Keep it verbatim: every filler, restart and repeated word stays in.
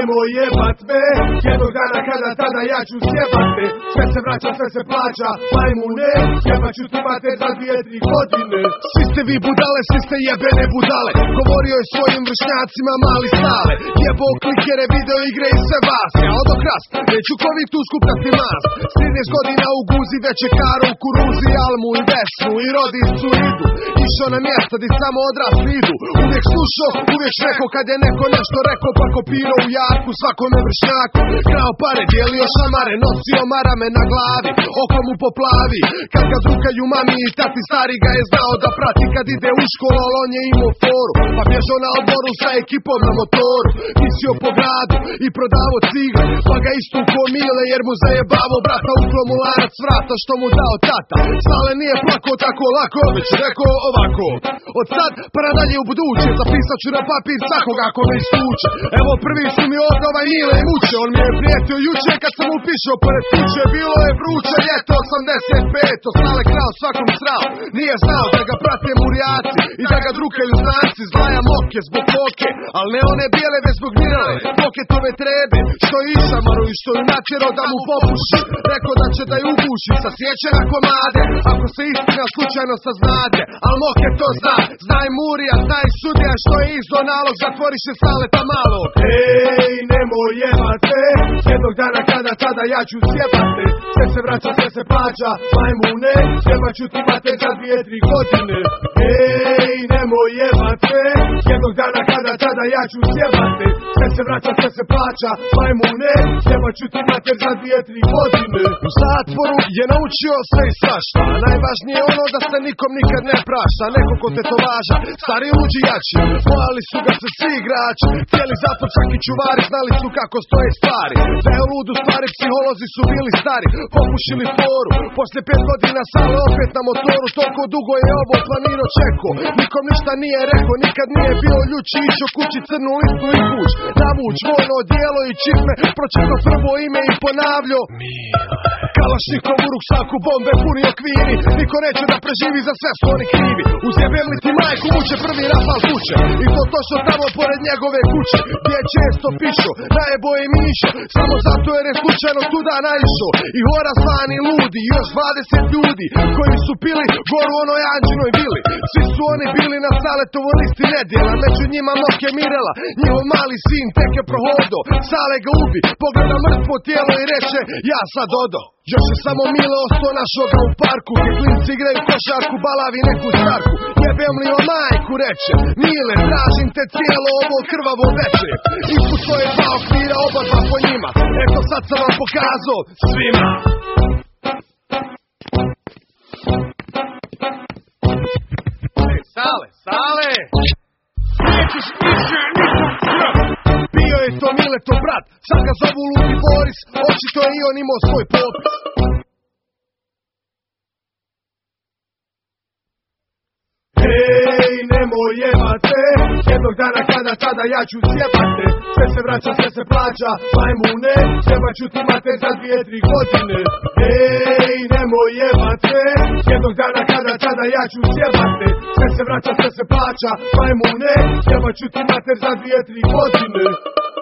nemoj jebat me, jednog dana kada tada ja ću sjebat te. Sve se vraća, sve se plaća, majmune, jebat ću ti mater za dvije, tri godine. Svi ste vi budale, svi ste jebene budale, govorio je svojim vršnjacima mali stale. Jebo klikere, video igre i sve vas, ja odokras, neću kovi tu skupljati mas. Srednješ godina u guzi, već je karo u kuruzi, almu i vesnu i rodicu idu. Išao na mjesta di samo odrasli idu. Uvijek slušao, uvijek rekao kad je neko nešto rekao, pa kopirao u jarku svakome vršnjaku. Krao pare, dijelio šamare, nosio marame na glavi, oko mu poplavi. Kad ga drukaju mami i tati, stari ga je znao da prati kad ide u školu, ali on je imao foru. Pa bježao na odmoru sa ekipom na motoru, visio po gradu i prodavo cigle, pa ga istuko mile jer mu zajebavo brata, uklo mu lanac vrata što mu dao tata. Sale nije plako tako lako, već rekao ovako: od sad pa nadalje u buduće, zapisat ću na papir svakoga ko me istuče. Evo prvi su mi ovdje ovaj mile i muče, on mi je prijetio juče kad sam upišao pored kuće. Bilo je vruće ljeto osamdeset peto, Sale krao svakom srao, nije znao da ga prate murijaci i da ga drukaju znanci. Zvaja moke zbog koke, al ne one bijele već zbog mirale, poketove trebe što je išamaru i što je natjerao da mu popuši. Rekao da će da ju uguši sa sjeće na komade, ako se istina slučajno saznade. Al moke to zna, znaj murija, znaj sudija što je izdo nalog, zatvori se Saleta malog. Ej, nemoj jebat te, jednog dana kada tada ja ću sjebat te. Sve se vraća, sve se plaća, majmune, sjebat ću ti mater za dvije, tri godine. Ej, nemoj jebat te, jednog dana kada tada ja ću sjebat te. Sve se vraća, sve se plaća, majmune, sjebat ću ti mater za dvije, tri godine. U zatvoru je naučio sve i svašta, najvažnije je ono da se nikom nikad ne prašta. Neko ko tetovaža, stari luđi jači, bojali su ga se svi igrači. Cijeli zatvor čak i čuvari znali su kako stoje stvari. Da je ludu stvari, psiholozi su bili stari, popušili foru. Poslije pet godina Sale opet na motoru, toliko dugo je ovo planirao čeko. Nikom ništa nije rekao, nikad nije bio ljuči, išao kući crnu listu i kuć. Navuć vojno odijelo i čizme, pročitao prvo ime i ponavljao Kalašnikov u ruksaku, bombe puni okviri. Niko neće da preživi, za sve su oni krivi. Uzjebem li ti majku, muče prvi rafal kuće, i to točno tamo pored njegove kuće, gdje je često pišo, najebo je mišo, samo zato jer je slučajno tuda naišao. I hora zvani ludi, još dvadeset ljudi koji su pili goru onoj Anđinoj vili. Svi su oni bili na Saletovoj listi nedjela, među njima Moke Mirela, njihov mali sin tek je prohodo. Sale ga ubi, pogleda mrtvo tijelo i reče: ja sad odo. Još je samo Mile ostao našao ga u parku, gdje klinci igraju košarku, balavi neku starku. Jebem li o majku, reče Mile, tražim te cijelo ovo krvavo veče. Ispod svoje dva okvira, oba dva po njima, eto sad sam vam pokazao svima. Ej, Sale, Sale! Nećeš više nikom krv! Bio je to Miletov brat, sad ga zovu Ludi Boris, očito je i on imao svoj popis. Ej, nemoj jebat te, jednog dana kada tada ja ću sjebat te. Sve se vraća, sve se plaća, majmune, sjebat ću ti mater za dvije, tri godine. Ej, nemoj jebat te, jednog dana kada tada ja ću sjebat te. Sve se vraća, sve se plaća, majmune, sjebat ću ti mater za dvije, tri godine.